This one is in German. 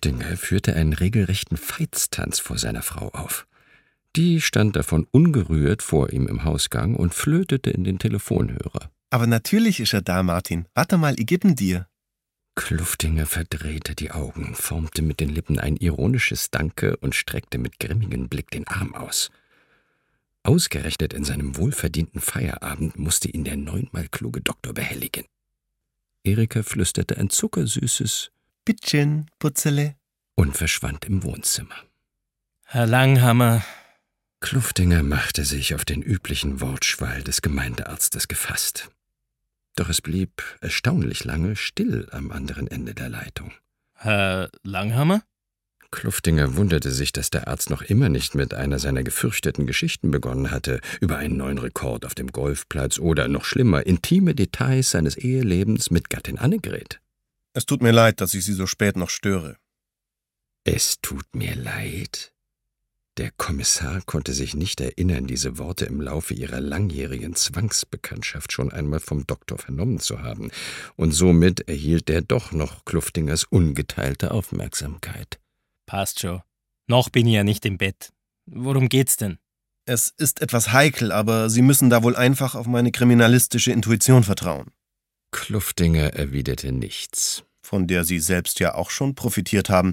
Kluftinger führte einen regelrechten Veitstanz vor seiner Frau auf. Die stand davon ungerührt vor ihm im Hausgang und flötete in den Telefonhörer. Aber natürlich ist er da, Martin. Warte mal, ich geb ihn dir. Kluftinger verdrehte die Augen, formte mit den Lippen ein ironisches Danke und streckte mit grimmigem Blick den Arm aus. Ausgerechnet in seinem wohlverdienten Feierabend musste ihn der 9-mal kluge Doktor behelligen. Erika flüsterte ein zuckersüßes Bittchen, Putzele, und verschwand im Wohnzimmer. Herr Langhammer. Kluftinger machte sich auf den üblichen Wortschwall des Gemeindearztes gefasst. Doch es blieb erstaunlich lange still am anderen Ende der Leitung. Herr Langhammer? Kluftinger wunderte sich, dass der Arzt noch immer nicht mit einer seiner gefürchteten Geschichten begonnen hatte, über einen neuen Rekord auf dem Golfplatz oder, noch schlimmer, intime Details seines Ehelebens mit Gattin Annegret. Es tut mir leid, dass ich Sie so spät noch störe. Es tut mir leid? Der Kommissar konnte sich nicht erinnern, diese Worte im Laufe ihrer langjährigen Zwangsbekanntschaft schon einmal vom Doktor vernommen zu haben, und somit erhielt er doch noch Kluftingers ungeteilte Aufmerksamkeit. Passt schon. Noch bin ich ja nicht im Bett. Worum geht's denn? Es ist etwas heikel, aber Sie müssen da wohl einfach auf meine kriminalistische Intuition vertrauen. Kluftinger erwiderte nichts. Von der Sie selbst ja auch schon profitiert haben.